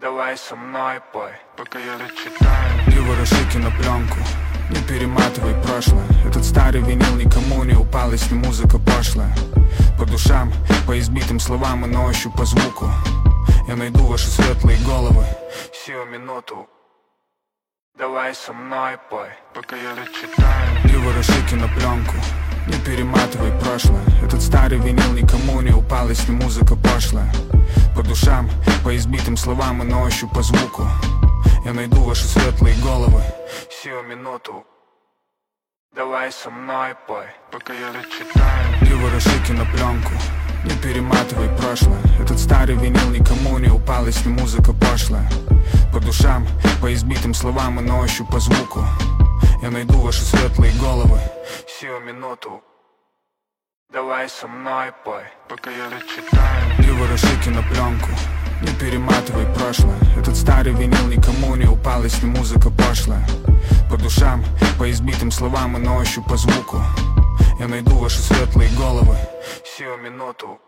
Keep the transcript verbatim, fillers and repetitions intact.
Давай со мной пой, пока я лишь читаю. Не вороши кинопленку, не перематывай прошлое. Этот старый винил никому не упал, если музыка пошлая. По душам, по избитым словам и на ощупь по звуку я найду ваши светлые головы сию минуту. Давай со мной пой, пока я лишь читаю. Не вороши кинопленку, не перематывай прошлое. Этот старый винил никому не упал, если музыка пошлая. По душам, по избитым словам и на ощупь по звуку я найду ваши светлые головы сию минуту. Давай со мной пой, пока я лишь читаю. Не вороши кинопленку, не перематывай прошлое. Этот старый винил никому не упал, если музыка пошлая. По душам, по избитым словам и на ощупь по звуку я найду ваши светлые головы сию минуту. Давай со мной пой, пока я лишь читаю. Не вороши кинопленку, не перематывай прошлое. Этот старый винил никому не упал, если музыка пошлая. По душам, по избитым словам и на ощупь по звуку я найду ваши светлые головы сию минуту.